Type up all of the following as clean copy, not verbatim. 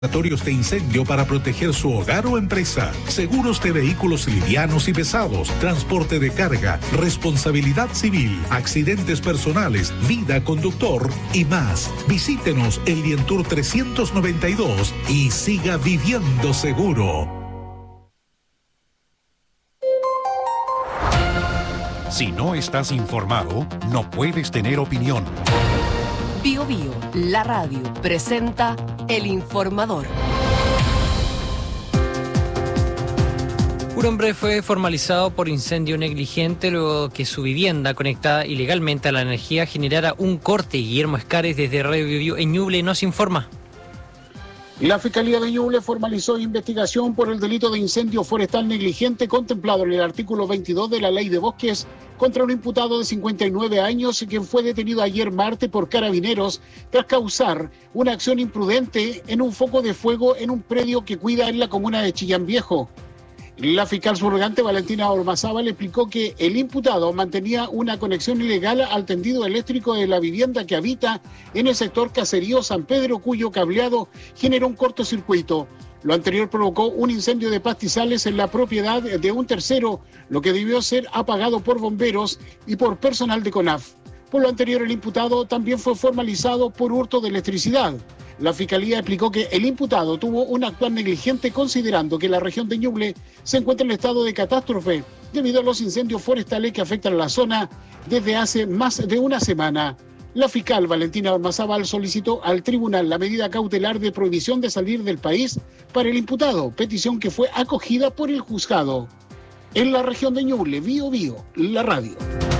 de incendio para proteger su hogar o empresa, seguros de vehículos livianos y pesados, transporte de carga, responsabilidad civil, accidentes personales, vida conductor y más. Visítenos el Dientur 392 y siga viviendo seguro. Si no estás informado, no puedes tener opinión. Bio Bio, la radio, presenta El Informador. Un hombre fue formalizado por incendio negligente luego que su vivienda conectada ilegalmente a la energía generara un corte. Guillermo Escares desde Radio Bio Bio en Ñuble nos informa. La Fiscalía de Ñuble formalizó investigación por el delito de incendio forestal negligente contemplado en el artículo 22 de la Ley de Bosques contra un imputado de 59 años quien fue detenido ayer martes por carabineros tras causar una acción imprudente en un foco de fuego en un predio que cuida en la comuna de Chillán Viejo. La fiscal subrogante Valentina Ormazábal explicó que el imputado mantenía una conexión ilegal al tendido eléctrico de la vivienda que habita en el sector Caserío San Pedro, cuyo cableado generó un cortocircuito. Lo anterior provocó un incendio de pastizales en la propiedad de un tercero, lo que debió ser apagado por bomberos y por personal de CONAF. Por lo anterior, el imputado también fue formalizado por hurto de electricidad. La Fiscalía explicó que el imputado tuvo un actuar negligente considerando que la región de Ñuble se encuentra en estado de catástrofe debido a los incendios forestales que afectan a la zona desde hace más de una semana. La fiscal Valentina Ormazábal solicitó al tribunal la medida cautelar de prohibición de salir del país para el imputado, petición que fue acogida por el juzgado. En la región de Ñuble, Bio Bio, la radio.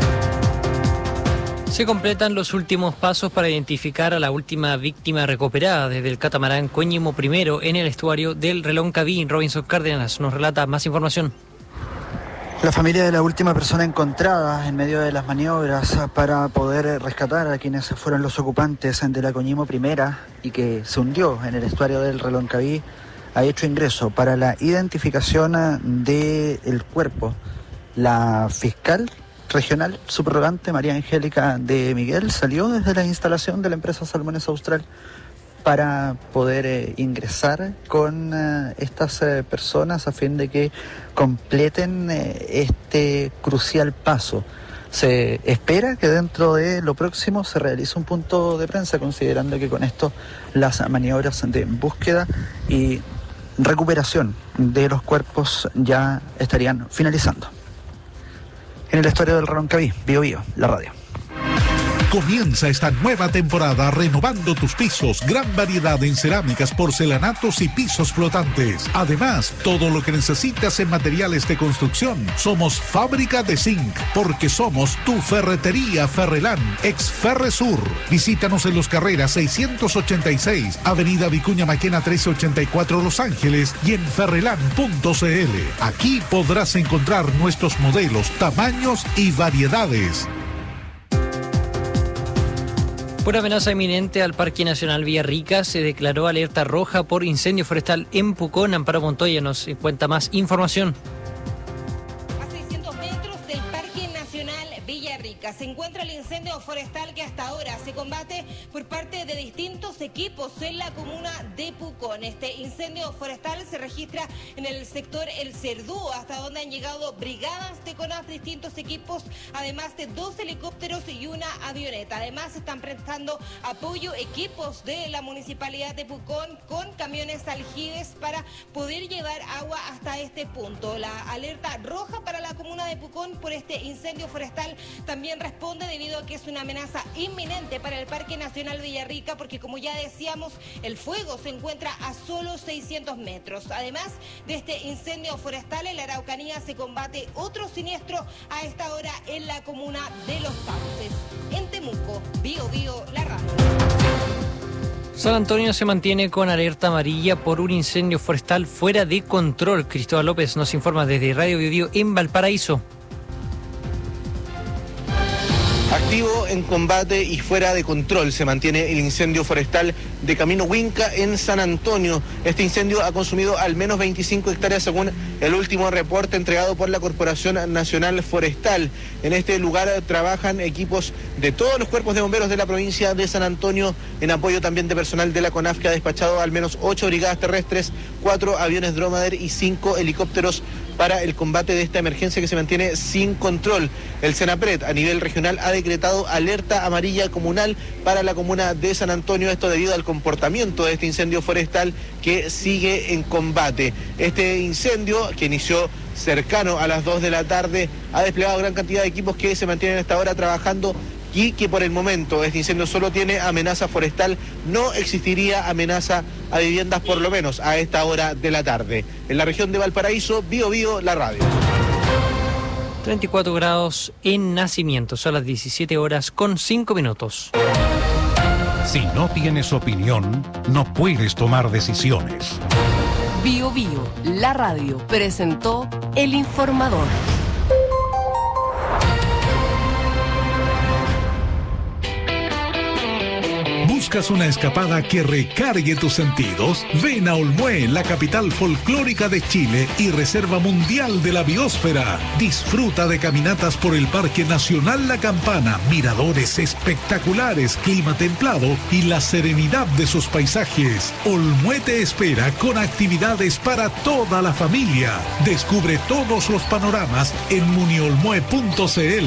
Se completan los últimos pasos para identificar a la última víctima recuperada desde el catamarán Coñimo I en el estuario del Reloncaví. Robinson Cárdenas nos relata más información. La familia de la última persona encontrada en medio de las maniobras para poder rescatar a quienes fueron los ocupantes de la Coñimo I y que se hundió en el estuario del Reloncaví ha hecho ingreso para la identificación del cuerpo. La fiscal regional subrogante María Angélica de Miguel salió desde la instalación de la empresa Salmones Austral para poder ingresar con estas personas a fin de que completen este crucial paso. Se espera que dentro de lo próximo se realice un punto de prensa, considerando que con esto las maniobras de búsqueda y recuperación de los cuerpos ya estarían finalizando. En el estuario del Reloncaví, Bio Bio, la radio. Comienza esta nueva temporada renovando tus pisos. Gran variedad en cerámicas, porcelanatos y pisos flotantes. Además, todo lo que necesitas en materiales de construcción. Somos Fábrica de Zinc, porque somos tu ferretería Ferrelán, ex Ferresur. Visítanos en Los Carreras 686, Avenida Vicuña Maquena 1384 Los Ángeles y en ferrelán.cl. Aquí podrás encontrar nuestros modelos, tamaños y variedades. Por amenaza inminente al Parque Nacional Villarrica se declaró alerta roja por incendio forestal en Pucón. Amparo Montoya nos cuenta más información. A 600 metros del Parque Nacional Villarrica se encuentra el incendio forestal que hasta ahora se combate por parte de distintos equipos en la comuna de Pucón. Este incendio forestal se registra en el sector El Cerdú, hasta donde han llegado brigadas de CONAF, distintos equipos, además de 2 helicópteros y una avioneta. Además están prestando apoyo equipos de la Municipalidad de Pucón con camiones aljibes para poder llevar agua hasta este punto. La alerta roja para la comuna de Pucón por este incendio forestal también responde debido a que es una amenaza inminente para el Parque Nacional Villarrica, porque como ya decíamos, el fuego se encuentra a solo 600 metros. Además de este incendio forestal, en la Araucanía se combate otro siniestro a esta hora en la comuna de Los Sauces. En Temuco, Bio Bio, la radio. San Antonio se mantiene con alerta amarilla por un incendio forestal fuera de control. Cristóbal López nos informa desde Radio Bio Bio en Valparaíso. Activo en combate y fuera de control se mantiene el incendio forestal de Camino Huinca en San Antonio. Este incendio ha consumido al menos 25 hectáreas según el último reporte entregado por la Corporación Nacional Forestal. En este lugar trabajan equipos de todos los cuerpos de bomberos de la provincia de San Antonio, en apoyo también de personal de la CONAF, que ha despachado al menos 8 brigadas terrestres, 4 aviones Dromader y 5 helicópteros para el combate de esta emergencia que se mantiene sin control. El Senapred a nivel regional ha decretado alerta amarilla comunal para la comuna de San Antonio, esto debido al comportamiento de este incendio forestal que sigue en combate. Este incendio, que inició cercano a las 2 de la tarde, ha desplegado gran cantidad de equipos que se mantienen hasta ahora trabajando, y que por el momento este incendio solo tiene amenaza forestal, no existiría amenaza a viviendas por lo menos a esta hora de la tarde. En la región de Valparaíso, Bío, la radio. 34 grados en Nacimiento, son las 17 horas con 5 minutos. Si no tienes opinión, no puedes tomar decisiones. Bío, la radio, presentó El Informador. ¿Buscas una escapada que recargue tus sentidos? Ven a Olmué, la capital folclórica de Chile y reserva mundial de la biosfera. Disfruta de caminatas por el Parque Nacional La Campana, miradores espectaculares, clima templado y la serenidad de sus paisajes. Olmué te espera con actividades para toda la familia. Descubre todos los panoramas en muniolmue.cl.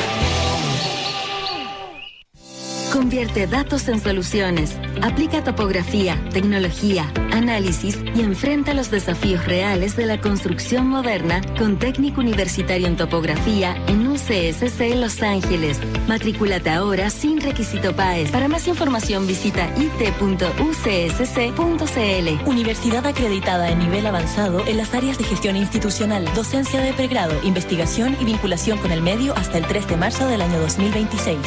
Convierte datos en soluciones, aplica topografía, tecnología, análisis y enfrenta los desafíos reales de la construcción moderna con técnico universitario en topografía en UCSC Los Ángeles. Matrículate ahora sin requisito PAES. Para más información visita it.ucsc.cl. Universidad acreditada en nivel avanzado en las áreas de gestión institucional, docencia de pregrado, investigación y vinculación con el medio hasta el 3 de marzo del año 2026.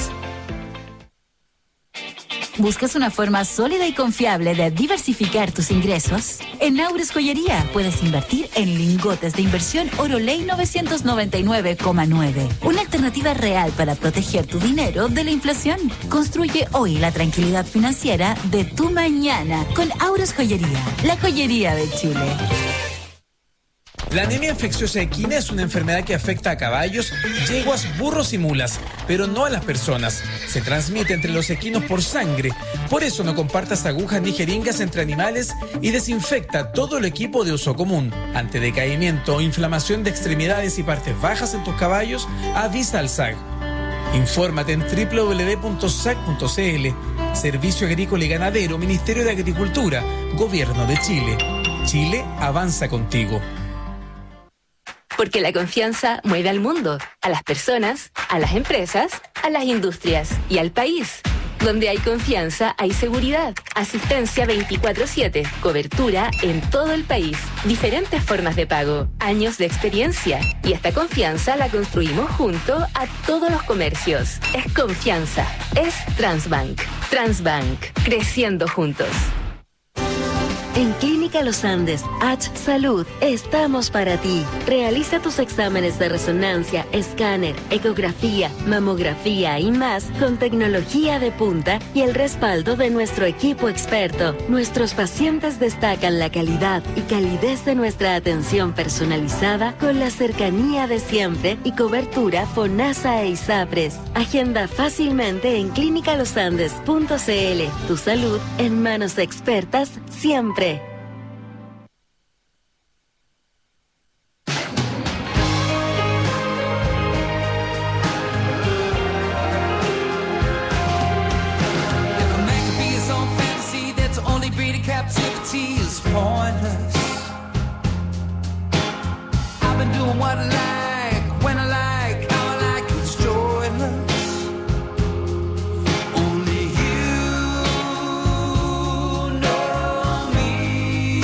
¿Buscas una forma sólida y confiable de diversificar tus ingresos? En Naures Joyería puedes invertir en lingotes de inversión Oroley 999,9. Una alternativa real para proteger tu dinero de la inflación. Construye hoy la tranquilidad financiera de tu mañana con Aures Joyería, la joyería de Chile. La anemia infecciosa equina es una enfermedad que afecta a caballos, yeguas, burros y mulas, pero no a las personas. Se transmite entre los equinos por sangre. Por eso no compartas agujas ni jeringas entre animales y desinfecta todo el equipo de uso común. Ante decaimiento o inflamación de extremidades y partes bajas en tus caballos, avisa al SAG. Infórmate en www.sag.cl. Servicio Agrícola y Ganadero, Ministerio de Agricultura, Gobierno de Chile. Chile avanza contigo. Porque la confianza mueve al mundo, a las personas, a las empresas, a las industrias y al país. Donde hay confianza, hay seguridad. Asistencia 24/7, cobertura en todo el país, diferentes formas de pago, años de experiencia. Y esta confianza la construimos junto a todos los comercios. Es confianza, es Transbank. Transbank, creciendo juntos. En Clínica Los Andes, H Salud, estamos para ti. Realiza tus exámenes de resonancia, escáner, ecografía, mamografía y más con tecnología de punta y el respaldo de nuestro equipo experto. Nuestros pacientes destacan la calidad y calidez de nuestra atención personalizada con la cercanía de siempre y cobertura FONASA e ISAPRES. Agenda fácilmente en clinicalosandes.cl. Tu salud en manos expertas siempre. Captivity is pointless. I've been doing what I like, when I like, how I like, it's joyless. Only you know me.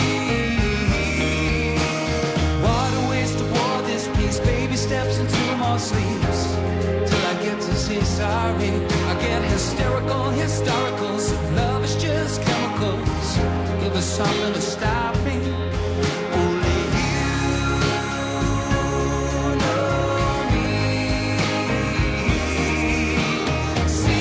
What a waste of war this piece. Baby steps into my sleeves till I get to say sorry. I get hysterical, historicals. If love is just chemicals, give us something to stop me. Only you know me.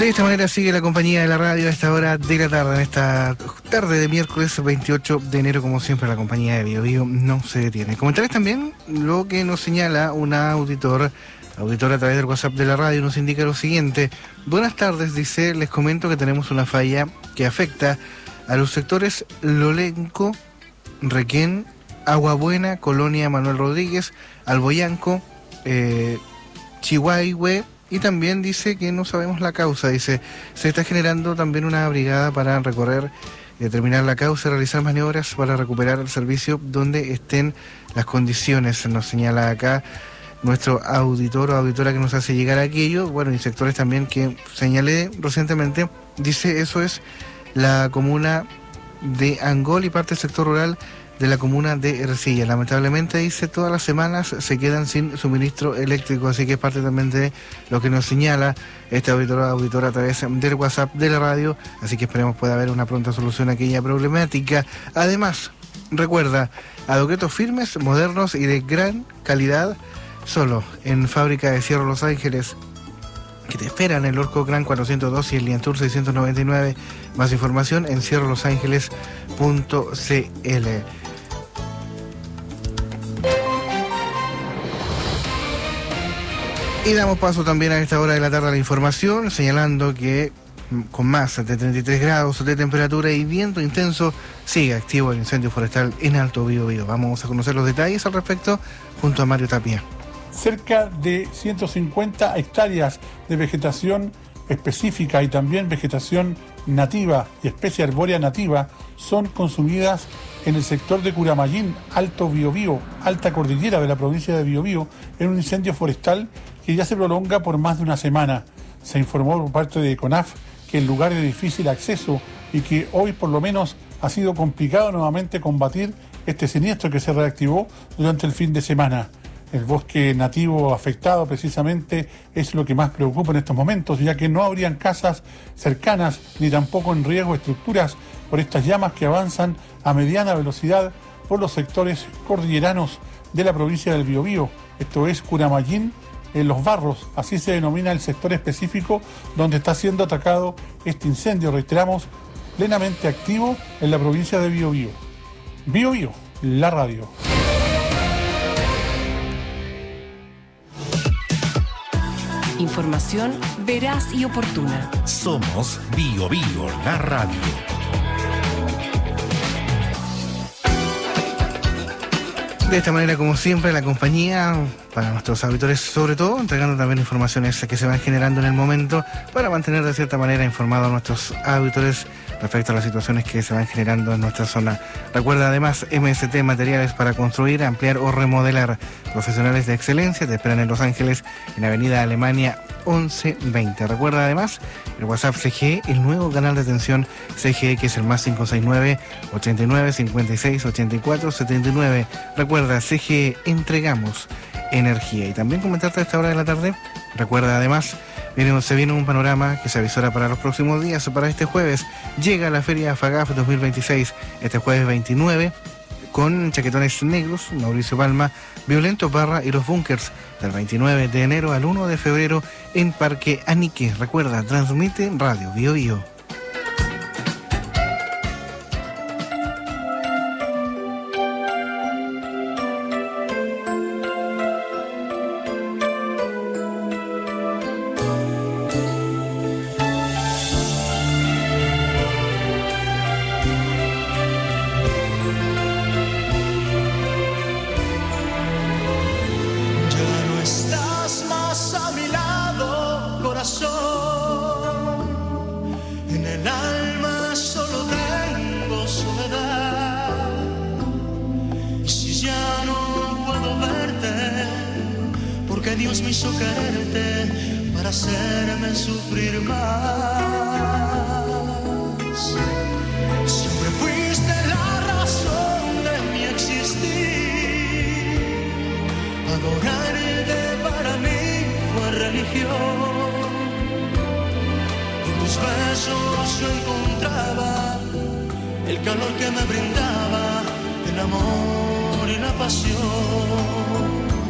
De esta manera sigue la compañía de la radio a esta hora de la tarde, en esta tarde de miércoles 28 de enero, como siempre la compañía de Bio Bio no se detiene. Comentarles también lo que nos señala una auditora a través del WhatsApp de la radio, nos indica lo siguiente. Buenas tardes, dice, les comento que tenemos una falla que afecta a los sectores Lolenco, Requén, Aguabuena, Colonia Manuel Rodríguez, Alboyanco, Chihuahue, y también dice que no sabemos la causa. Dice, se está generando también una brigada para recorrer, determinar la causa y realizar maniobras para recuperar el servicio donde estén las condiciones. Nos señala acá nuestro auditor o auditora que nos hace llegar aquello. Bueno, y sectores también que señalé recientemente. Dice, eso es la comuna de Angol y parte del sector rural de la comuna de Ercilla. Lamentablemente, dice, todas las semanas se quedan sin suministro eléctrico, así que es parte también de lo que nos señala este auditor a través del WhatsApp de la radio, así que esperemos pueda haber una pronta solución a aquella problemática. Además, recuerda, adoquetos firmes, modernos y de gran calidad, solo en Fábrica de Cierro Los Ángeles, que te esperan en el Orco Gran 402 y el Liantour 699. Más información en cierrolosangeles.cl. Y damos paso también a esta hora de la tarde a la información, señalando que con más de 33 grados de temperatura y viento intenso sigue activo el incendio forestal en Alto Biobío. Vamos a conocer los detalles al respecto junto a Mario Tapia. Cerca de 150 hectáreas de vegetación específica y también vegetación nativa y especie arbórea nativa son consumidas en el sector de Curamayín, Alto Biobío, alta cordillera de la provincia de Biobío, en un incendio forestal que ya se prolonga por más de una semana. Se informó por parte de CONAF que el lugar es de difícil acceso y que hoy por lo menos ha sido complicado nuevamente combatir este siniestro que se reactivó durante el fin de semana. El bosque nativo afectado precisamente es lo que más preocupa en estos momentos, ya que no habrían casas cercanas ni tampoco en riesgo estructuras por estas llamas que avanzan a mediana velocidad por los sectores cordilleranos de la provincia del Biobío. Esto es Curamayín, en Los Barros, así se denomina el sector específico donde está siendo atacado este incendio, reiteramos, plenamente activo en la provincia de Biobío. Biobío, la radio. Información veraz y oportuna. Somos Bio Bio, la radio. De esta manera, como siempre, la compañía para nuestros auditores, sobre todo, entregando también informaciones que se van generando en el momento para mantener de cierta manera informados a nuestros auditores respecto a las situaciones que se van generando en nuestra zona. Recuerda además MST Materiales para construir, ampliar o remodelar. Profesionales de excelencia te esperan en Los Ángeles, en Avenida Alemania 1120. Recuerda además el WhatsApp CGE, el nuevo canal de atención CGE, que es el más 569 89 56 84 79. Recuerda, CGE, entregamos energía. Y también comentarte a esta hora de la tarde, recuerda además, se viene un panorama que se avisora para los próximos días. Para este jueves llega la Feria FAGAF 2026, este jueves 29, con Chaquetones Negros, Mauricio Palma, Violento Parra y Los Bunkers, del 29 de enero al 1 de febrero en Parque Anique. Recuerda, transmite Radio Bio Bio.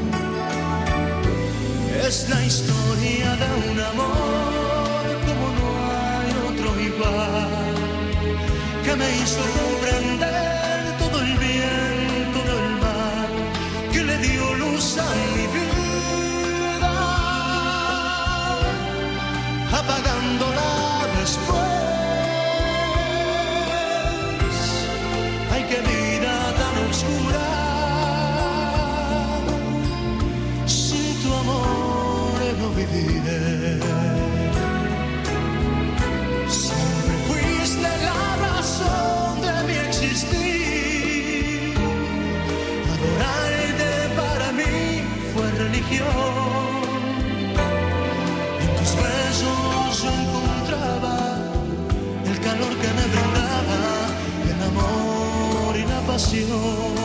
Es la historia de un amor como hizo comprender todo el bien, todo el mal, que le dio luz a mi vida, apagándola después. Ay, qué vida tan oscura, sin tu amor no viviré. Siempre fuiste la razón de mi existir. Adorarte para mí fue religión. En tus besos yo encontraba el calor que me brindaba el amor y la pasión.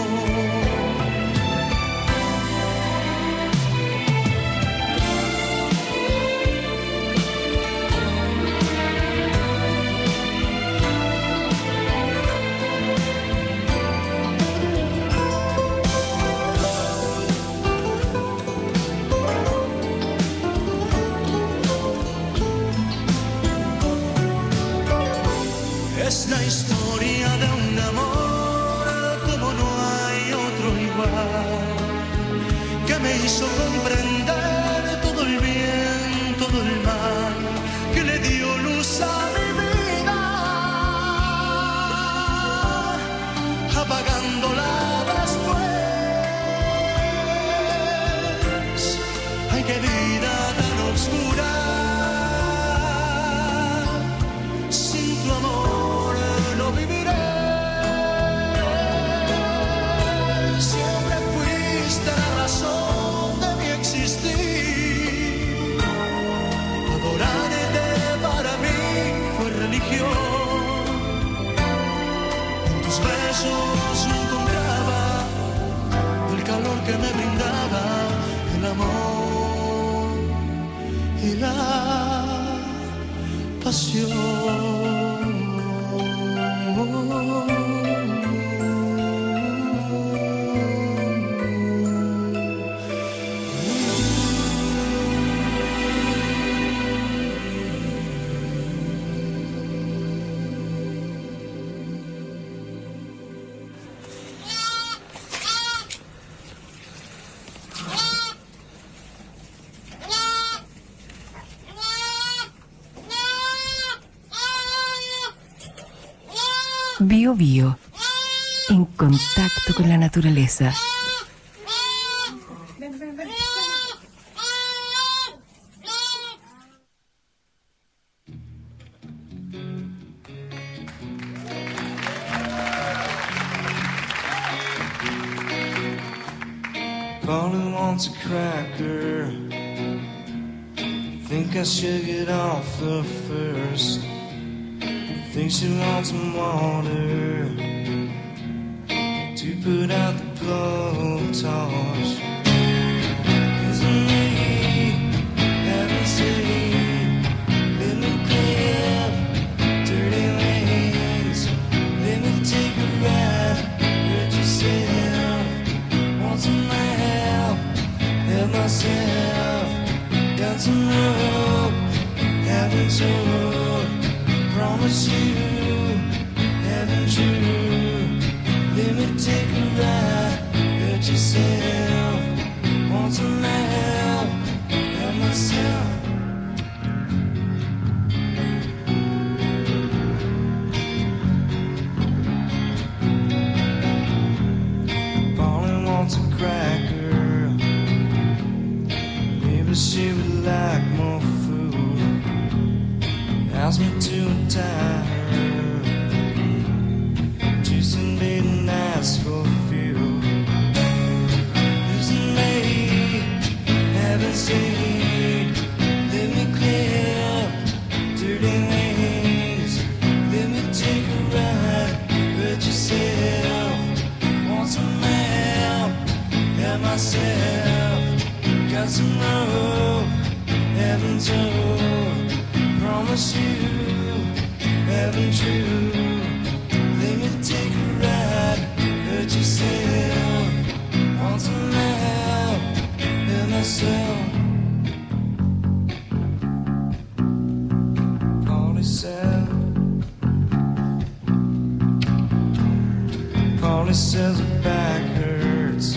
Es la historia de un amor como no hay otro igual, que me hizo comprender todo el bien, todo el mal, que le dio luz a mi vida, apagándola después. Ay, qué vida tan oscura, sin tu amor no viviré. Siempre fuiste la razón de mi existir. Adorarte para mí fue religión. En tus besos yo encontraba el calor que me brindaba el amor y la pasión. Bio Bio, en contacto con la naturaleza. Polly wants a cracker. Think I should get off the first. Think she wants some water to put out the blowtorch. Isn't me having seen? Let me clip dirty wings. Let me take a ride. Hurt yourself. Want some help? Help myself. Got some rope. Haven't told. Promise you, haven't you? Let me take a ride, hurt yourself. Want some help, help myself. Polly wants a cracker. Maybe she would like more food. Ask me to retire. Juice and bait and ask for fuel. Isn't me having seen? Let me clip dirty wings. Let me take a ride. Hurt yourself. Want some help? Help myself. Got some rope. Haven't told. Promise you, haven't you? Let me take a ride, hurt yourself. Want some help, help myself. Polly said Mommy says her back hurts.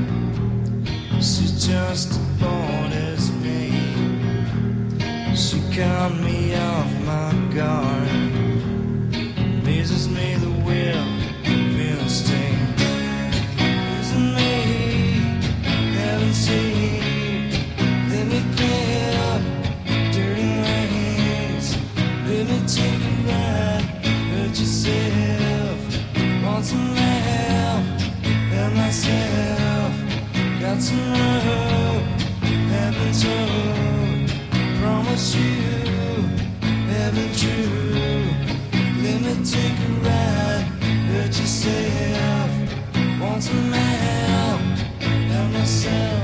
She's just as bored as me. She caught me off my guard. Amazes me the will feel sting. Isn't me, haven't seen. Let me clean up dirty rains. Let me take a ride. Hurt yourself. Want some help? Help myself. Got some love. Haven't told. Promise you. Haven't true. Let me take a ride. Hurt yourself. Want some help? Help myself.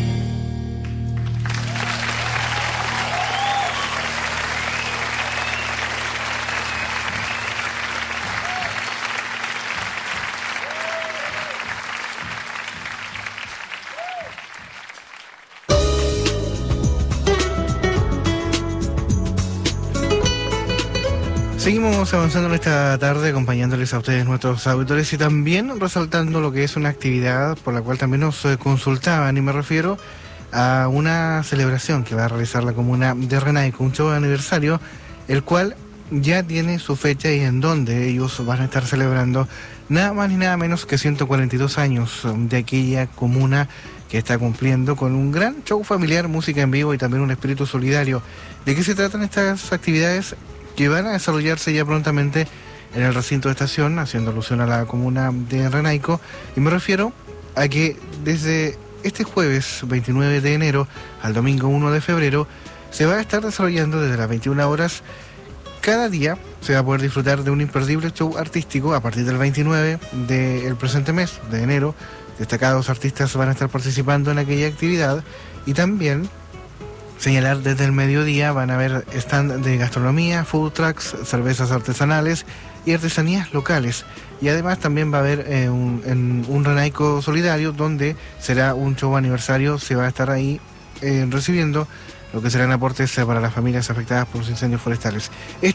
Seguimos avanzando en esta tarde, acompañándoles a ustedes, nuestros auditores, y también resaltando lo que es una actividad por la cual también nos consultaban, y me refiero a una celebración que va a realizar la comuna de Renaico, un show de aniversario, el cual ya tiene su fecha y en donde ellos van a estar celebrando nada más ni nada menos que 142 años de aquella comuna que está cumpliendo con un gran show familiar, música en vivo y también un espíritu solidario. ¿De qué se tratan estas actividades que van a desarrollarse ya prontamente en el recinto de estación, haciendo alusión a la comuna de Renaico? Y me refiero a que desde este jueves 29 de enero al domingo 1 de febrero se va a estar desarrollando desde las 21 horas. Cada día se va a poder disfrutar de un imperdible show artístico a partir del 29 del presente mes de enero. Destacados artistas van a estar participando en aquella actividad, y también señalar desde el mediodía van a haber stand de gastronomía, food trucks, cervezas artesanales y artesanías locales. Y además también va a haber un Renaico solidario, donde será un show aniversario. Se va a estar ahí recibiendo lo que serán aportes para las familias afectadas por los incendios forestales.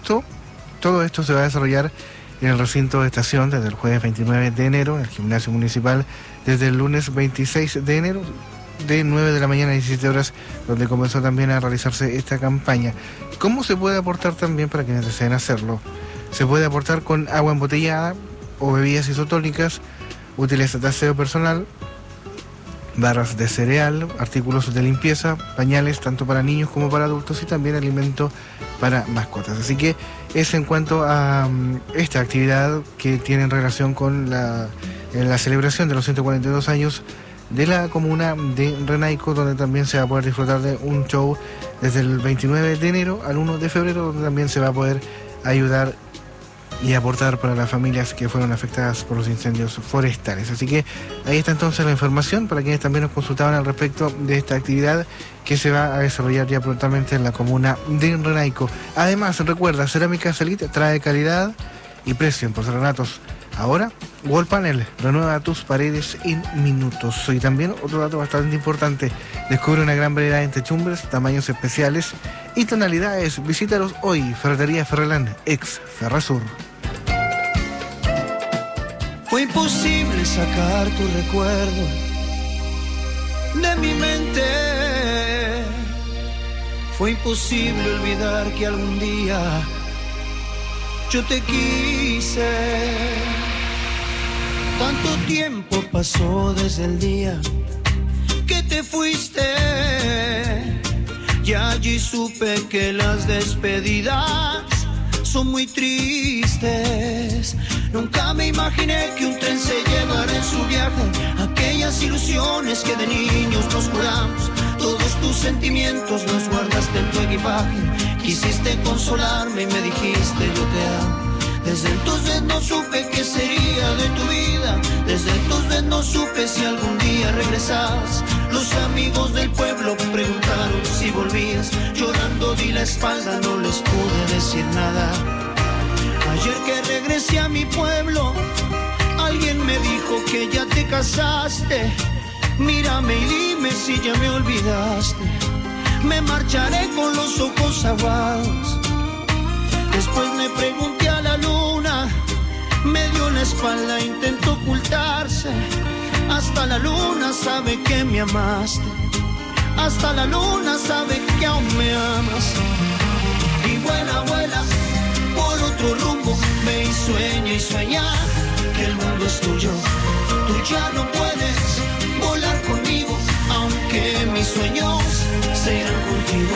Todo esto se va a desarrollar en el recinto de estación desde el jueves 29 de enero, en el gimnasio municipal, desde el lunes 26 de enero, de 9 de la mañana a 17 horas, donde comenzó también a realizarse esta campaña. ¿Cómo se puede aportar también para quienes deseen hacerlo? Se puede aportar con agua embotellada o bebidas isotónicas, útiles de aseo personal, barras de cereal, artículos de limpieza, pañales tanto para niños como para adultos, y también alimento para mascotas. Así que es en cuanto a esta actividad que tiene relación con la celebración de los 142 años de la comuna de Renaico, donde también se va a poder disfrutar de un show desde el 29 de enero al 1 de febrero, donde también se va a poder ayudar y aportar para las familias que fueron afectadas por los incendios forestales. Así que ahí está entonces la información para quienes también nos consultaban al respecto de esta actividad que se va a desarrollar ya prontamente en la comuna de Renaico. Además, recuerda, Cerámica Elite trae calidad y precio en porcelanatos. Ahora, Wallpanel renueva tus paredes en minutos. Y también otro dato bastante importante: descubre una gran variedad en techumbres, tamaños especiales y tonalidades. Visítalos hoy, Ferretería Ferrelán, ex Ferrasur. Fue imposible sacar tu recuerdo de mi mente. Fue imposible olvidar que algún día yo te quise. Tanto tiempo pasó desde el día que te fuiste, y allí supe que las despedidas son muy tristes. Nunca me imaginé que un tren se llevara en su viaje aquellas ilusiones que de niños nos juramos. Todos tus sentimientos los guardaste en tu equipaje. Quisiste consolarme y me dijiste yo te amo. Desde entonces no supe qué sería de tu vida. Desde entonces no supe si algún día regresabas. Los amigos del pueblo preguntaron si volvías. Llorando di la espalda, no les pude decir nada. Ayer que regresé a mi pueblo, alguien me dijo que ya te casaste. Mírame y dime si ya me olvidaste. Me marcharé con los ojos aguados. Después me pregunté a la luna, me dio la espalda, intentó ocultar Hasta la luna sabe que me amaste, hasta la luna sabe que aún me amas. Y vuela, vuela por otro rumbo, ve y sueña que el mundo es tuyo. Tú ya no puedes volar conmigo, aunque mis sueños se irán contigo.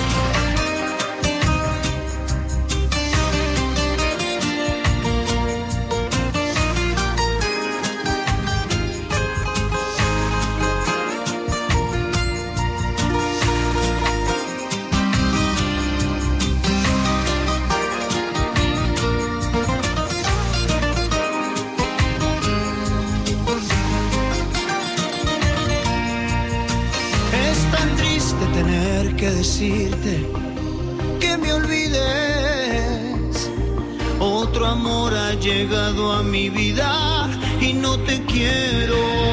Que decirte que me olvides. Otro amor ha llegado a mi vida y no te quiero.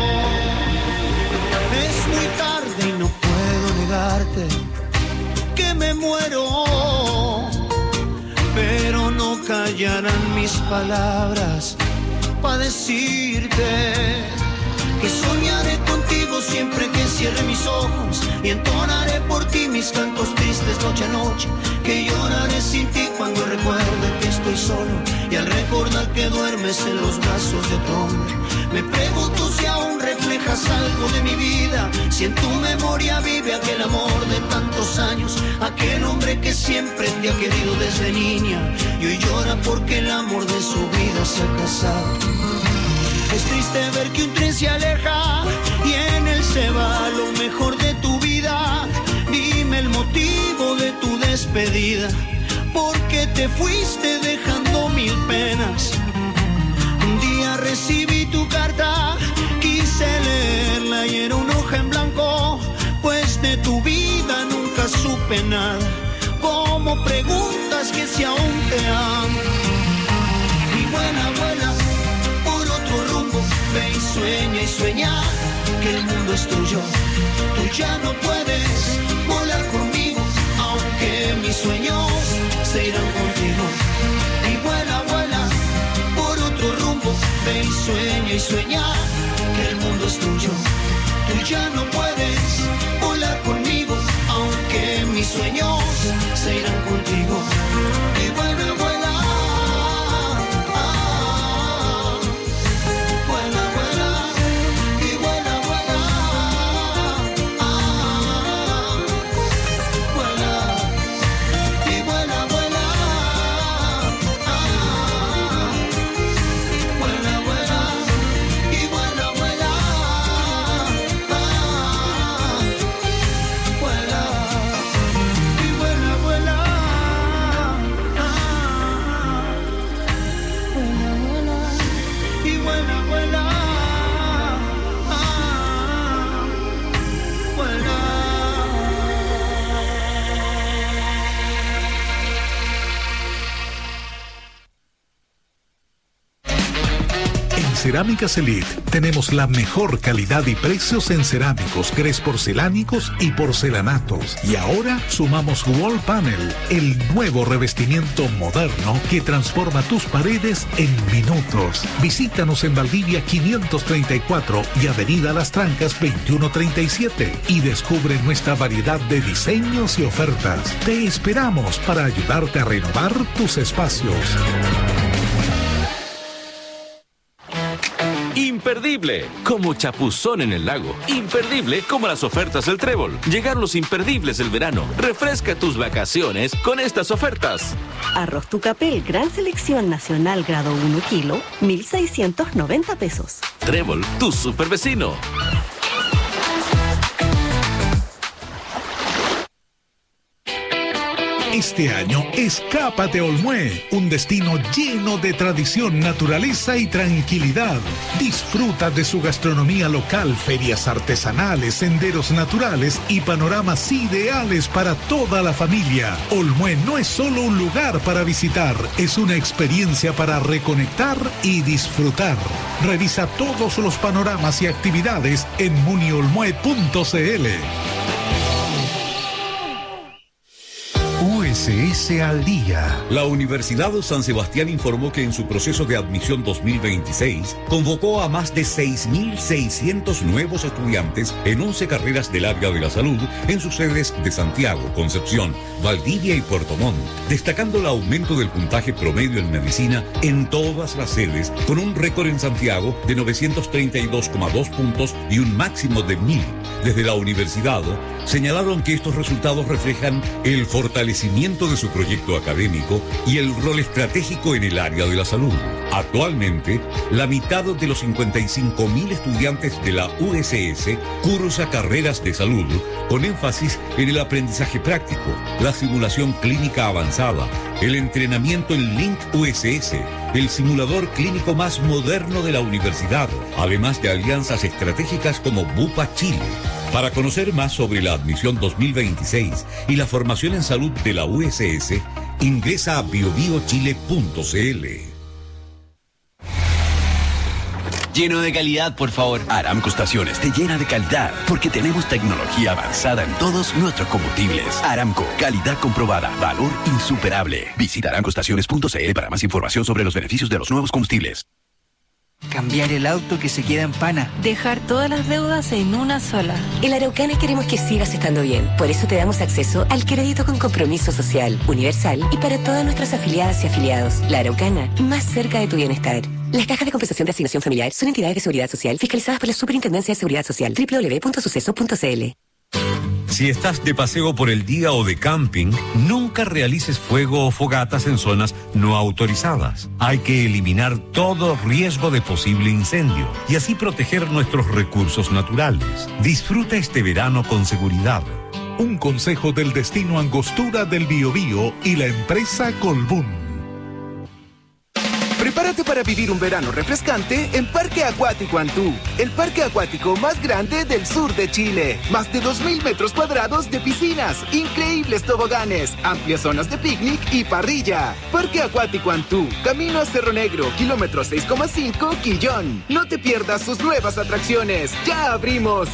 Es muy tarde y no puedo negarte que me muero, pero no callarán mis palabras para decirte que soñaré contigo siempre que cierre mis ojos y entonaré por ti mis cantos tristes noche a noche, que lloraré sin ti cuando recuerde que estoy solo y al recordar que duermes en los brazos de otro hombre. Me pregunto si aún reflejas algo de mi vida, si en tu memoria vive aquel amor de tantos años, aquel hombre que siempre te ha querido desde niña y hoy llora porque el amor de su vida se ha casado. Es triste ver que un tren se aleja y en él se va lo mejor de tu vida. Dime el motivo de tu despedida, porque te fuiste dejando mil penas. Un día recibí tu carta, quise leerla y era una hoja en blanco, pues de tu vida nunca supe nada. ¿Cómo preguntas que si aún te amo? Y vuela, vuela por otro rumbo, ve y sueña que el mundo es tuyo. Tú ya no puedes volar conmigo, aunque mis sueños se irán contigo. Y vuela, vuela por otro rumbo, ve y sueña que el mundo es tuyo. Tú ya no puedes volar conmigo, aunque mis sueños se irán contigo. Y vuela, vuela. Cerámicas Elite tenemos la mejor calidad y precios en cerámicos, grés porcelánicos y porcelanatos. Y ahora sumamos Wall Panel, el nuevo revestimiento moderno que transforma tus paredes en minutos. Visítanos en Valdivia 534 y Avenida Las Trancas 2137 y descubre nuestra variedad de diseños y ofertas. Te esperamos para ayudarte a renovar tus espacios. Imperdible, como chapuzón en el lago. Imperdible como las ofertas del Trébol. Llegaron los imperdibles del verano. Refresca tus vacaciones con estas ofertas. Arroz Tucapel, gran selección nacional, grado 1 kilo, 1,690 pesos. Trébol, tu super vecino. Este año, escápate a Olmué, un destino lleno de tradición, naturaleza y tranquilidad. Disfruta de su gastronomía local, ferias artesanales, senderos naturales y panoramas ideales para toda la familia. Olmué no es solo un lugar para visitar, es una experiencia para reconectar y disfrutar. Revisa todos los panoramas y actividades en muniolmue.cl. USS al día. La Universidad San Sebastián informó que en su proceso de admisión 2026 convocó a más de 6.600 nuevos estudiantes en 11 carreras del área de la salud en sus sedes de Santiago, Concepción, Valdivia y Puerto Montt, destacando el aumento del puntaje promedio en medicina en todas las sedes, con un récord en Santiago de 932,2 puntos y un máximo de 1.000. Desde la universidad señalaron que estos resultados reflejan el fortalecimiento de su proyecto académico y el rol estratégico en el área de la salud. Actualmente, la mitad de los 55.000 estudiantes de la USS cursa carreras de salud con énfasis en el aprendizaje práctico, la simulación clínica avanzada, el entrenamiento en Link USS, el simulador clínico más moderno de la universidad, además de alianzas estratégicas como Bupa Chile. Para conocer más sobre la admisión 2026 y la formación en salud de la USS, ingresa a biobiochile.cl. Lleno de calidad, por favor. Aramco Estaciones te llena de calidad porque tenemos tecnología avanzada en todos nuestros combustibles. Aramco, calidad comprobada, valor insuperable. Visita aramcoestaciones.cl para más información sobre los beneficios de los nuevos combustibles. Cambiar el auto que se queda en pana. Dejar todas las deudas en una sola. En la Araucana queremos que sigas estando bien. Por eso te damos acceso al crédito con compromiso social, universal y para todas nuestras afiliadas y afiliados. La Araucana, más cerca de tu bienestar. Las cajas de compensación de asignación familiar son entidades de seguridad social fiscalizadas por la Superintendencia de Seguridad Social. www.suceso.cl. Si estás de paseo por el día o de camping, nunca realices fuego o fogatas en zonas no autorizadas. Hay que eliminar todo riesgo de posible incendio y así proteger nuestros recursos naturales. Disfruta este verano con seguridad. Un consejo del destino Angostura del Biobío y la empresa Colbún. Prepárate para vivir un verano refrescante en Parque Acuático Antú, el parque acuático más grande del sur de Chile. Más de 2.000 metros cuadrados de piscinas, increíbles toboganes, amplias zonas de picnic y parrilla. Parque Acuático Antú, camino a Cerro Negro, kilómetro 6,5, Quillón. No te pierdas sus nuevas atracciones. ¡Ya abrimos!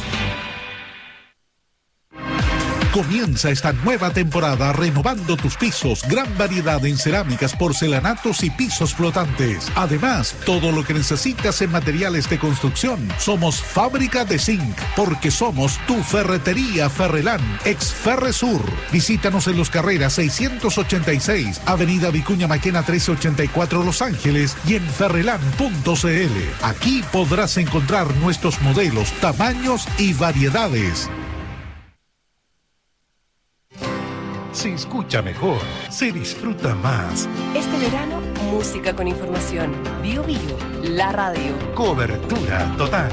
Comienza esta nueva temporada renovando tus pisos. Gran variedad en cerámicas, porcelanatos y pisos flotantes. Además, todo lo que necesitas en materiales de construcción. Somos fábrica de zinc, porque somos tu ferretería Ferrelán, ex Ferresur. Visítanos en Los Carreras 686, Avenida Vicuña Maquena 1384 Los Ángeles y en ferrelán.cl. Aquí podrás encontrar nuestros modelos, tamaños y variedades. Se escucha mejor, se disfruta más. Este verano, música con información. Bio Bio, la radio. Cobertura total.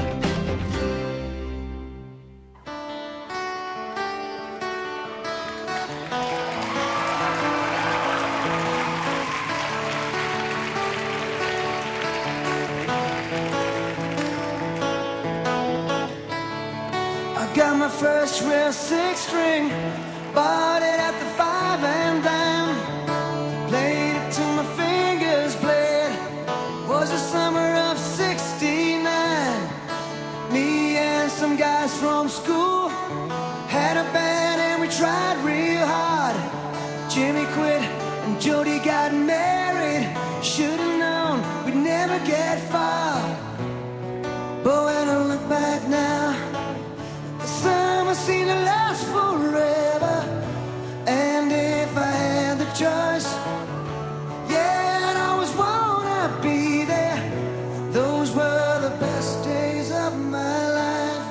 I got my first real six string. Bought it at the 5 and dime. Played it till my fingers bled. Was the summer of '69. Me and some guys from school had a band and we tried real hard. Jimmy quit and Jody got married. Should've known we'd never get far. But when I look back now, the summer seemed to last forever. And if I had the choice, yeah, I'd always wanna be there. Those were the best days of my life.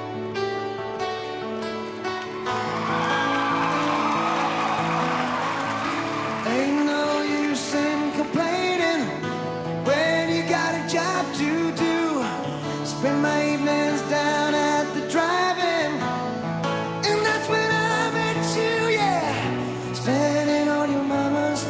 Ain't no use in complaining when you got a job to do. Spend my evenings down at the drive-in, and that's when I met you, yeah. Standing on your mama's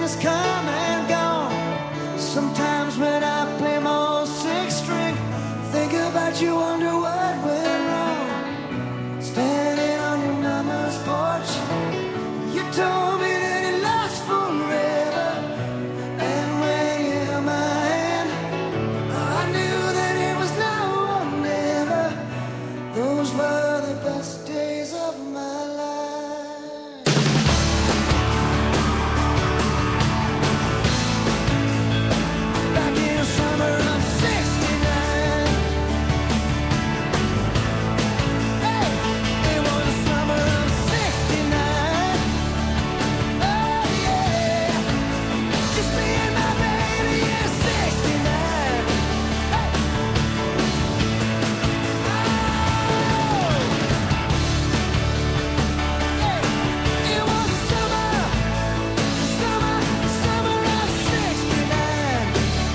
has come and gone. Sometimes when I play my sixth string, think about you, wonder what went wrong. Standing on your mama's porch, you told me that it lasts forever. And when you held my hand, I knew that it was now or never. Those were the best days of my life. Back in the summer of '69. Hey, it was the summer of '69. Oh yeah, just me and my baby in '69. Hey. It was the summer of '69.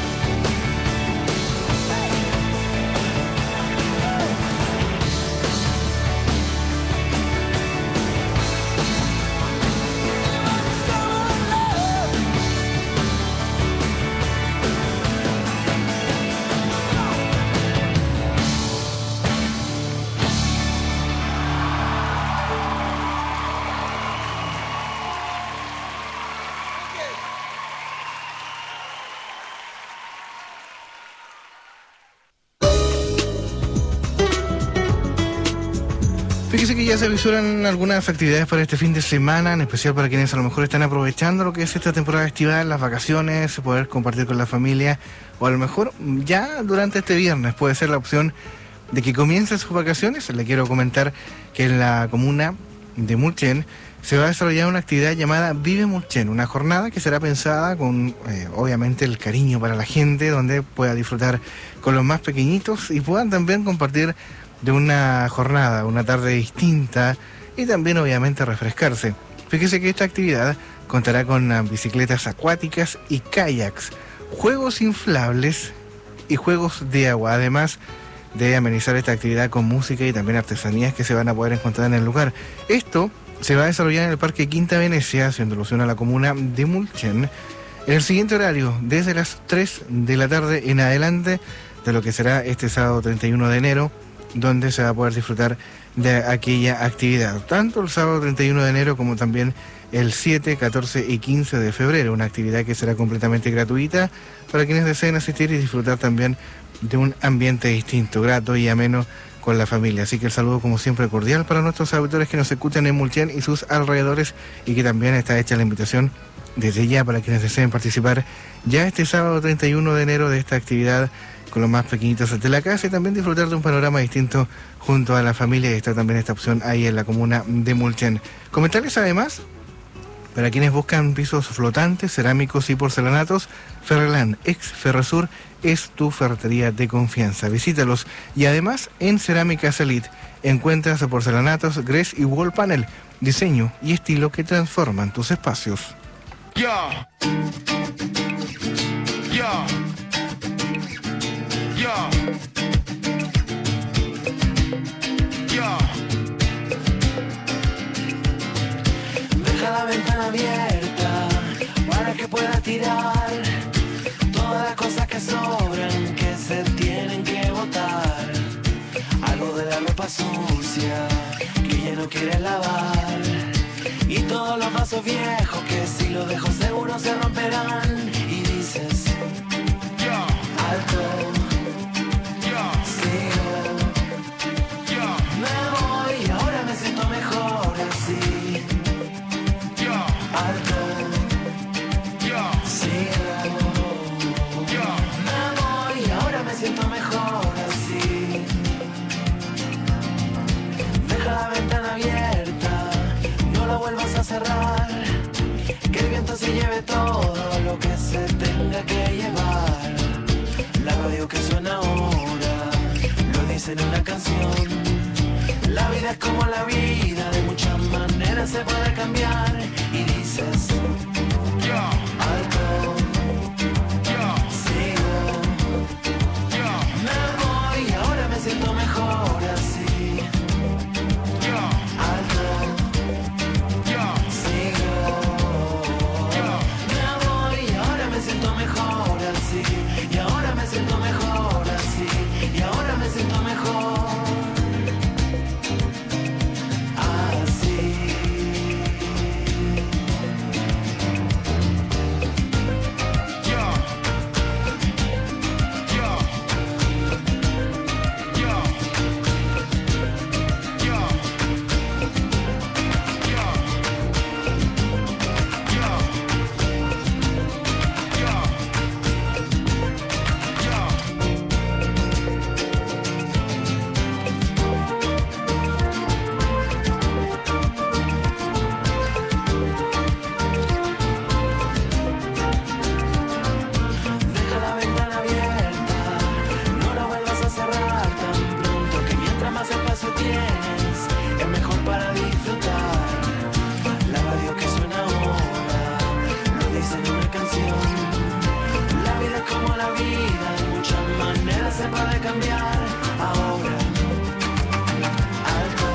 Fíjese que ya se visualizan algunas actividades para este fin de semana, en especial para quienes a lo mejor están aprovechando lo que es esta temporada estival, las vacaciones, poder compartir con la familia, o a lo mejor ya durante este viernes puede ser la opción de que comiencen sus vacaciones. Le quiero comentar que en la comuna de Mulchen se va a desarrollar una actividad llamada Vive Mulchen, una jornada que será pensada con obviamente el cariño para la gente, donde pueda disfrutar con los más pequeñitos y puedan también compartir de una jornada, una tarde distinta y también obviamente refrescarse. Fíjese que esta actividad contará con bicicletas acuáticas y kayaks, juegos inflables y juegos de agua, además de amenizar esta actividad con música y también artesanías que se van a poder encontrar en el lugar. Esto se va a desarrollar en el Parque Quinta Venecia, haciendo alusión a la comuna de Mulchen, en el siguiente horario, desde las 3 de la tarde en adelante, de lo que será este sábado 31 de enero, donde se va a poder disfrutar de aquella actividad, tanto el sábado 31 de enero como también el 7, 14 y 15 de febrero, una actividad que será completamente gratuita para quienes deseen asistir y disfrutar también de un ambiente distinto, grato y ameno con la familia. Así que el saludo como siempre cordial para nuestros auditores que nos escuchan en Mulchen y sus alrededores, y que también está hecha la invitación desde ya para quienes deseen participar ya este sábado 31 de enero de esta actividad con los más pequeñitos de la casa, y también disfrutar de un panorama distinto junto a la familia, y está también esta opción ahí en la comuna de Mulchen. Comentarles además, para quienes buscan pisos flotantes, cerámicos y porcelanatos, Ferrelán, ex Ferrosur, es tu ferretería de confianza. Visítalos. Y además, en Cerámicas Elite encuentras porcelanatos, grés y wall panel, diseño y estilo que transforman tus espacios. Yeah. Yeah. Yeah. Yeah. Deja la ventana abierta para que pueda tirar todas las cosas que sobran, que se tienen que botar. Algo de la ropa sucia que ya no quieres lavar, y todos los vasos viejos que si los dejo seguro se romperán. Y dices, alto, sigo, me voy, ahora me siento mejor así. Alto, sigo, me voy, ahora me siento mejor así. Deja la ventana abierta, no la vuelvas a cerrar, que el viento se lleve todo lo que se tenga que llevar. La radio que suena ahora lo dice en una canción. La vida es como la vida, de muchas maneras se puede cambiar. Y dices, alto, sigo, me voy, ahora me siento mejor así. Alto, sigo, me cambiar ahora. Alto,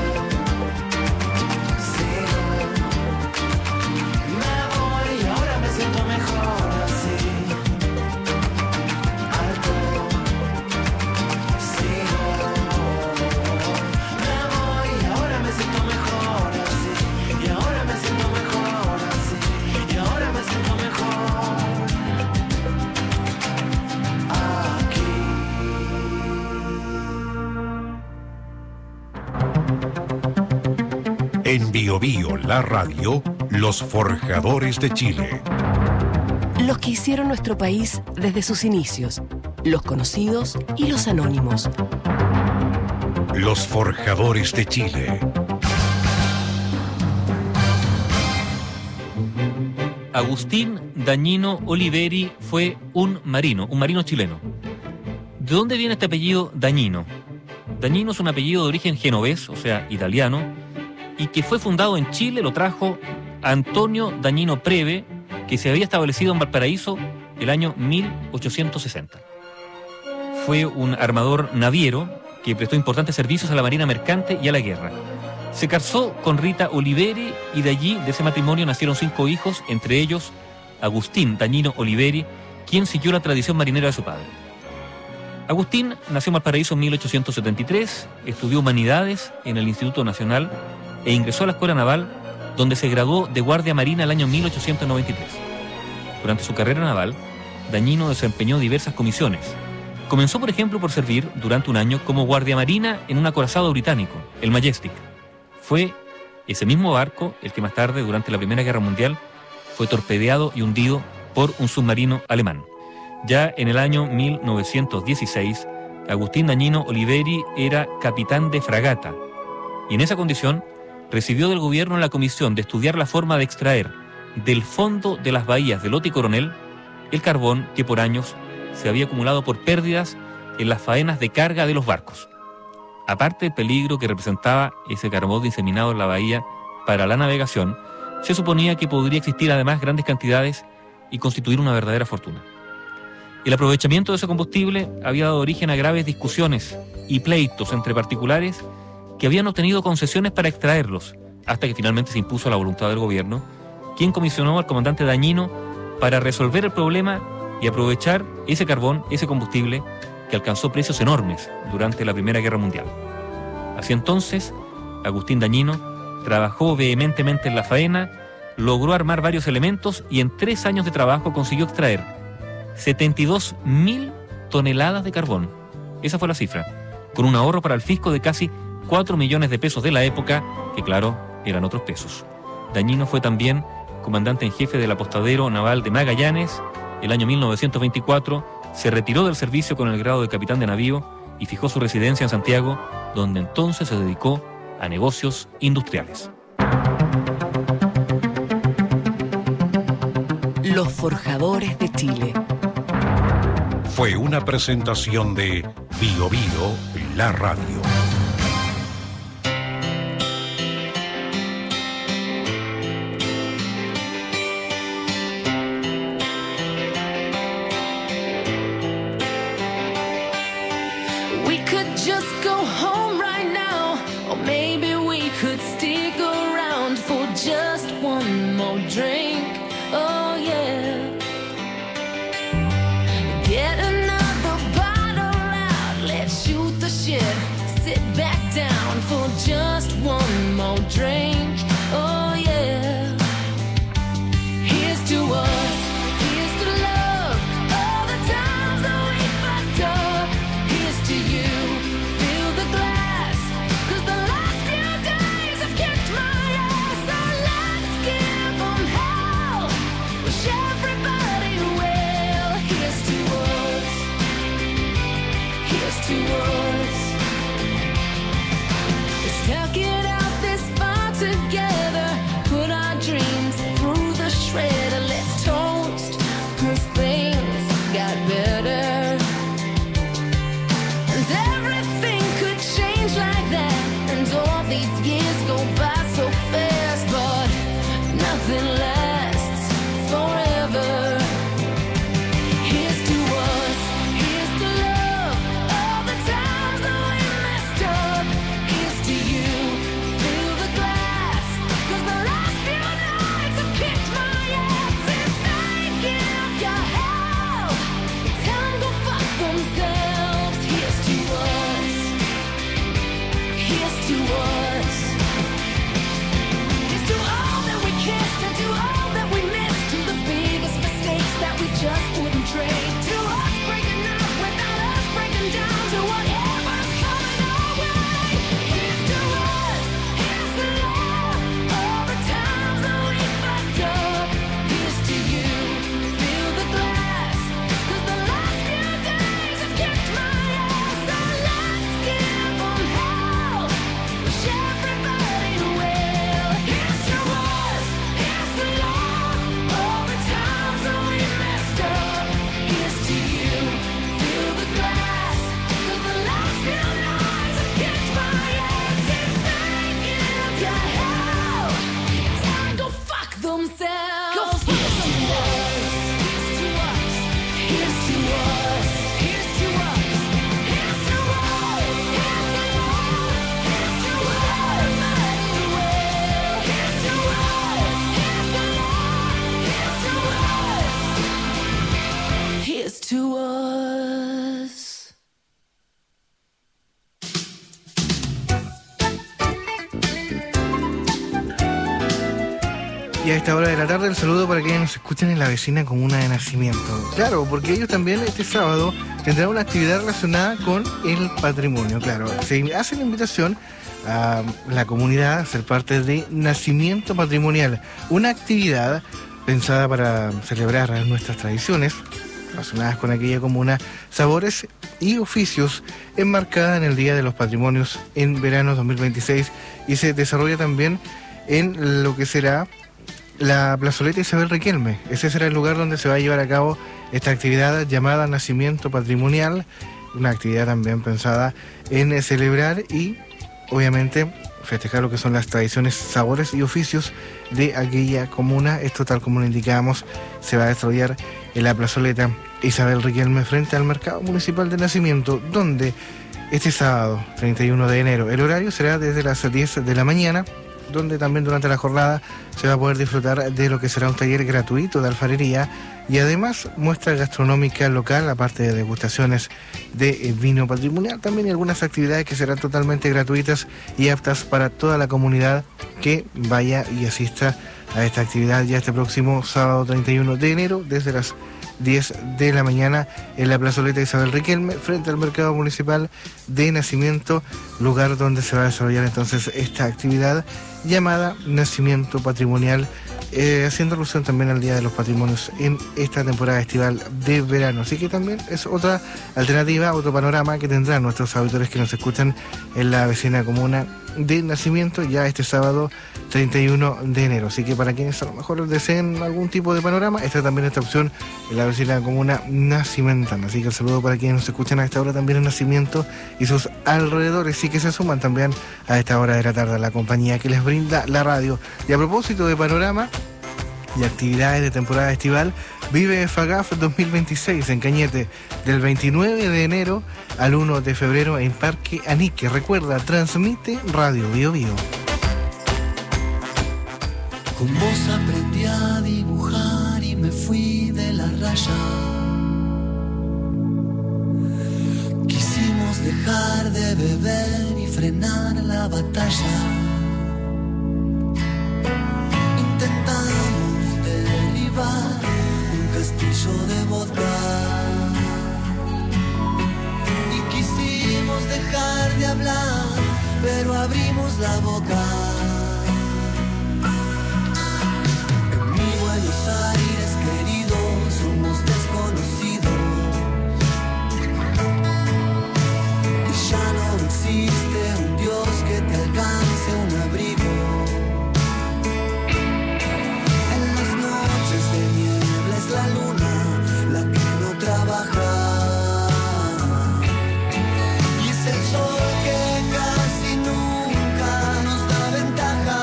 sigo, me voy y ahora me siento mejor así. Alto, sigo, me voy y ahora me siento mejor así. Y ahora me siento mejor así. Y ahora me siento mejor aquí. En Bio Bio, la radio, los forjadores de Chile. Los que hicieron nuestro país desde sus inicios, los conocidos y los anónimos. Los forjadores de Chile. Agustín Dañino Oliveri fue un marino chileno. ¿De dónde viene este apellido Dañino? Dañino es un apellido de origen genovés, o sea, italiano, y que fue fundado en Chile, lo trajo Antonio Dañino Preve, que se había establecido en Valparaíso el año 1860. Fue un armador naviero que prestó importantes servicios a la marina mercante y a la guerra. Se casó con Rita Oliveri y de allí, de ese matrimonio, nacieron 5 hijos, entre ellos Agustín Dañino Oliveri, quien siguió la tradición marinera de su padre. Agustín nació en Valparaíso en 1873, estudió humanidades en el Instituto Nacional e ingresó a la Escuela Naval, donde se graduó de guardia marina el año 1893. Durante su carrera naval, Dañino desempeñó diversas comisiones. Comenzó, por ejemplo, por servir durante un año como guardia marina en un acorazado británico, el Majestic. Fue ese mismo barco el que más tarde, durante la Primera Guerra Mundial, fue torpedeado y hundido por un submarino alemán. Ya en el año 1916, Agustín Dañino Oliveri era capitán de fragata y en esa condición recibió del gobierno la comisión de estudiar la forma de extraer del fondo de las bahías de Lota y Coronel el carbón que por años se había acumulado por pérdidas en las faenas de carga de los barcos. Aparte del peligro que representaba ese carbón diseminado en la bahía para la navegación, se suponía que podría existir además grandes cantidades y constituir una verdadera fortuna. El aprovechamiento de ese combustible había dado origen a graves discusiones y pleitos entre particulares que habían obtenido concesiones para extraerlos, hasta que finalmente se impuso la voluntad del gobierno, quien comisionó al comandante Dañino para resolver el problema y aprovechar ese carbón, ese combustible, que alcanzó precios enormes durante la Primera Guerra Mundial. Así entonces, Agustín Dañino trabajó vehementemente en la faena, logró armar varios elementos y en 3 años de trabajo consiguió extraer 72.000 toneladas de carbón. Esa fue la cifra, con un ahorro para el fisco de casi 4 millones de pesos de la época, que claro, eran otros pesos. Dañino fue también comandante en jefe del apostadero naval de Magallanes. El año 1924 se retiró del servicio con el grado de capitán de navío y fijó su residencia en Santiago, donde entonces se dedicó a negocios industriales. Los forjadores de Chile. Fue una presentación de Bio Bio, la radio. We could just go home right now, or maybe we could stick around for just one more drink. Oh yeah. Get another bottle out, let's shoot the shit. Sit back down for just one more drink. Oh yeah. Here's to us, here's to love, all the times that we fucked up. Here's to you, fill the glass, 'cause the last few days have kicked my ass. So let's give 'em hell, wish everybody well. Here's to us, here's to us. Let's talk it out this far together. esta hora de la tarde el saludo para quienes nos escuchan en la vecina comuna de Nacimiento. Claro, porque ellos también este sábado tendrán una actividad relacionada con el patrimonio. Claro, se hace la invitación a la comunidad a ser parte de Nacimiento Patrimonial, una actividad pensada para celebrar nuestras tradiciones relacionadas con aquella comuna, sabores y oficios, enmarcada en el Día de los Patrimonios en verano 2026, y se desarrolla también en lo que será la plazoleta Isabel Riquelme. Ese será el lugar donde se va a llevar a cabo esta actividad llamada Nacimiento Patrimonial, una actividad también pensada en celebrar y obviamente festejar lo que son las tradiciones, sabores y oficios de aquella comuna. Esto, tal como lo indicábamos, se va a desarrollar en la plazoleta Isabel Riquelme frente al Mercado Municipal de Nacimiento, donde este sábado 31 de enero el horario será desde las 10 de la mañana, donde también durante la jornada se va a poder disfrutar de lo que será un taller gratuito de alfarería y además muestra gastronómica local, aparte de degustaciones de vino patrimonial, también y algunas actividades que serán totalmente gratuitas y aptas para toda la comunidad que vaya y asista a esta actividad ya este próximo sábado 31 de enero desde las 10 de la mañana en la plazoleta Isabel Riquelme frente al Mercado Municipal de Nacimiento, lugar donde se va a desarrollar entonces esta actividad llamada Nacimiento Patrimonial, haciendo alusión también al Día de los Patrimonios en esta temporada estival de verano. Así que también es otra alternativa, otro panorama que tendrán nuestros auditores que nos escuchan en la vecina comuna de Nacimiento ya este sábado 31 de enero. Así que para quienes a lo mejor deseen algún tipo de panorama, esta también esta opción en la vecina comuna nacimentana. Así que el saludo para quienes nos escuchan a esta hora también en Nacimiento y sus alrededores, y que se suman también a esta hora de la tarde a la compañía que les brinda la radio. Y a propósito de panorama y actividades de temporada estival, vive FAGAF 2026 en Cañete del 29 de enero al 1 de febrero en Parque Anique. Recuerda, transmite Radio Bio Bio. Con vos aprendí a dibujar y me fui de la raya. Quisimos dejar de beber y frenar la batalla. Intentamos derribar un castillo de vodka y quisimos dejar de hablar, pero abrimos la boca. Buenos Aires querido, somos desconocidos y ya no existe un Dios que te alcance un abrigo. En las noches de niebla es la luna la que no trabaja y es el sol que casi nunca nos da ventaja.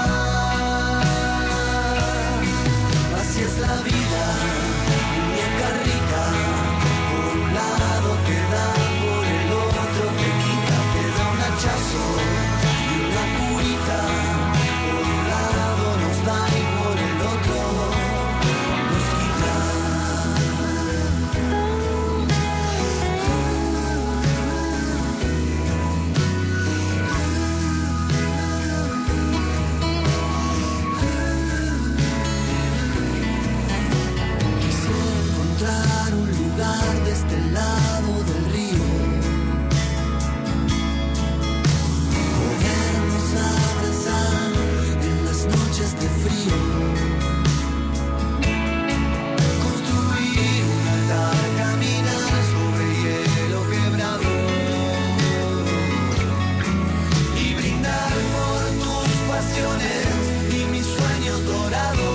Así es la vida, muñeca rica, por un lado te da, por el otro te quita, te da un hachazo y una curita, por un lado nos da y por el otro nos quita. Encontrar un lugar de este lado del río, podernos abrazar en las noches de frío, construir un altar, caminar sobre hielo quebrado y brindar por tus pasiones y mis sueños dorados.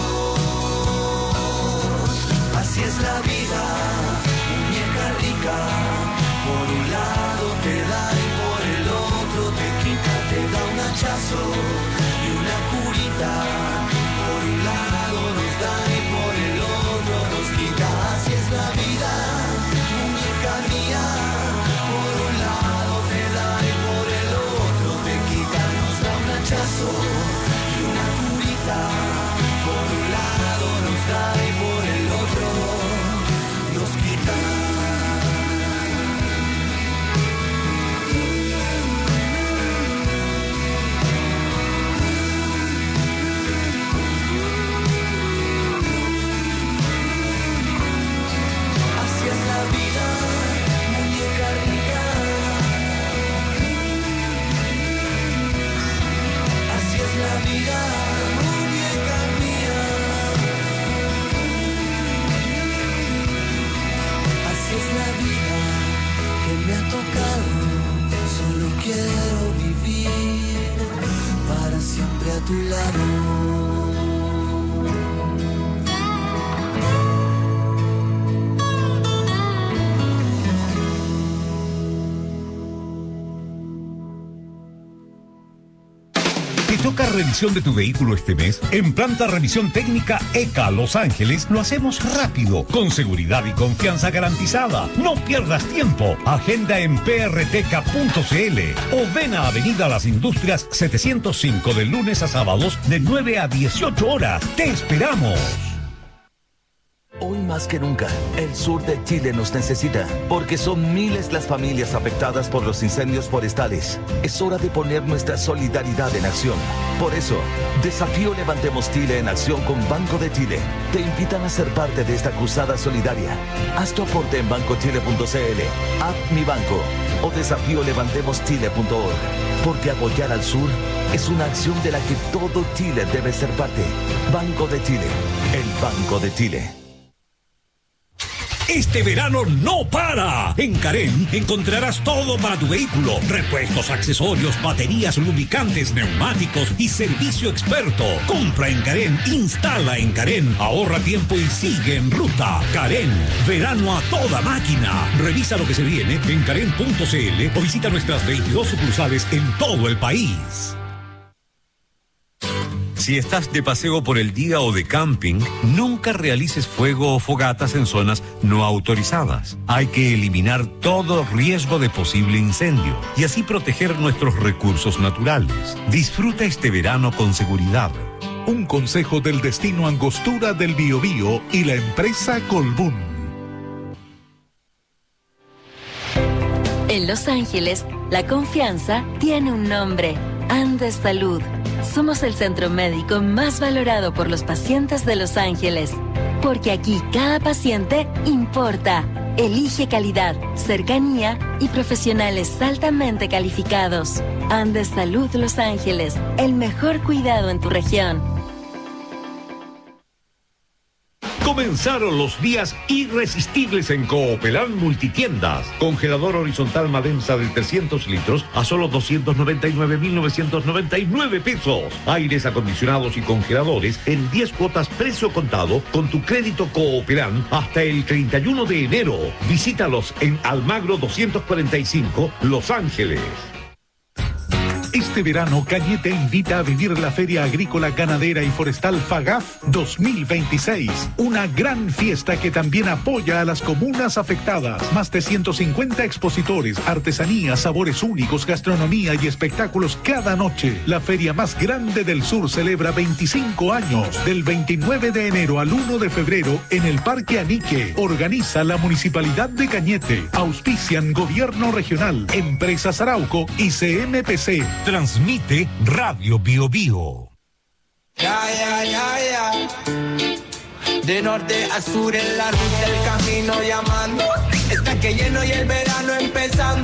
Así es la vida, muñeca rica, por un lado te da y por el otro te quita, te da un hachazo y una curita, por un lado nos da y por el otro nos quita. Así es la vida, muñeca mía, por un lado te da y por el otro te quita, nos da un hachazo y una curita, por un lado nos da y por el otro nos quita. tu lado. ¿Te toca revisión de tu vehículo este mes? En Planta Revisión Técnica ECA Los Ángeles lo hacemos rápido, con seguridad y confianza garantizada. No pierdas tiempo. Agenda en prtk.cl o ven a Avenida Las Industrias 705 de lunes a sábados de 9 a 18 horas. ¡Te esperamos! Hoy más que nunca, el sur de Chile nos necesita, porque son miles las familias afectadas por los incendios forestales. Es hora de poner nuestra solidaridad en acción. Por eso, Desafío Levantemos Chile en acción con Banco de Chile. Te invitan a ser parte de esta cruzada solidaria. Haz tu aporte en bancochile.cl, App Mi Banco o desafiolevantemoschile.org. Porque apoyar al sur es una acción de la que todo Chile debe ser parte. Banco de Chile, el Banco de Chile. Este verano no para. En Carén encontrarás todo para tu vehículo. Repuestos, accesorios, baterías, lubricantes, neumáticos y servicio experto. Compra en Carén, instala en Carén, ahorra tiempo y sigue en ruta. Carén, verano a toda máquina. Revisa lo que se viene en carén.cl o visita nuestras 22 sucursales en todo el país. Si estás de paseo por el día o de camping, nunca realices fuego o fogatas en zonas no autorizadas. Hay que eliminar todo riesgo de posible incendio y así proteger nuestros recursos naturales. Disfruta este verano con seguridad. Un consejo del Destino Angostura del Biobío y la empresa Colbún. En Los Ángeles, la confianza tiene un nombre: Andes Salud. Somos el centro médico más valorado por los pacientes de Los Ángeles, porque aquí cada paciente importa. Elige calidad, cercanía y profesionales altamente calificados. Andes Salud Los Ángeles, el mejor cuidado en tu región. Comenzaron los días irresistibles en Coopelán Multitiendas. Congelador horizontal Madensa de 300 litros a solo 299.999 pesos. Aires acondicionados y congeladores en 10 cuotas precio contado con tu crédito Coopelán hasta el 31 de enero. Visítalos en Almagro 245, Los Ángeles. Este verano, Cañete invita a vivir la Feria Agrícola, Ganadera y Forestal FAGAF 2026. Una gran fiesta que también apoya a las comunas afectadas. Más de 150 expositores, artesanías, sabores únicos, gastronomía y espectáculos cada noche. La feria más grande del sur celebra 25 años. Del 29 de enero al 1 de febrero en el Parque Anique. Organiza la Municipalidad de Cañete. Auspician Gobierno Regional, Empresas Arauco y CMPC. Transmite Radio Biobío. Ya. De norte a sur en la ruta el camino llamando. Está que lleno y el verano empezando.